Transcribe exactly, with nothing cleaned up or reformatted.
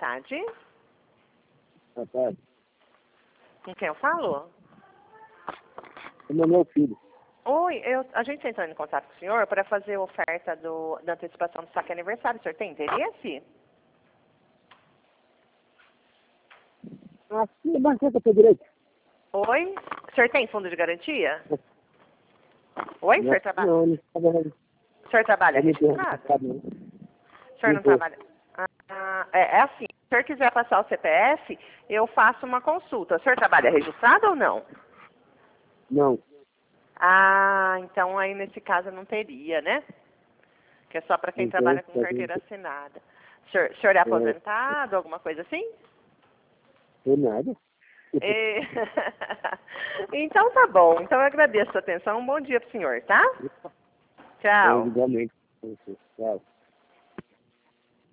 tarde. Boa tarde. Com quem eu falo? O meu filho. Oi, eu, a gente está entrando em contato com o senhor para fazer a oferta do, da antecipação do saque aniversário. O senhor tem interesse? Aqui é banqueta para direito. Oi? O senhor tem fundo de garantia? Oi, o senhor trabalha? Não, não está trabalhando. O senhor trabalha registrado? O senhor não trabalha? Ah, é, é assim, se o senhor quiser passar o C P F, eu faço uma consulta. O senhor trabalha registrado ou não? Não. Ah, então aí nesse caso não teria, né? Que é só para quem Não trabalha tem, com carteira assinada. O senhor, o senhor é aposentado, alguma coisa assim? Tem nada. E... Então tá bom. Então eu agradeço a atenção. Um bom dia pro senhor, tá? É, Tchau. igualmente. Tchau.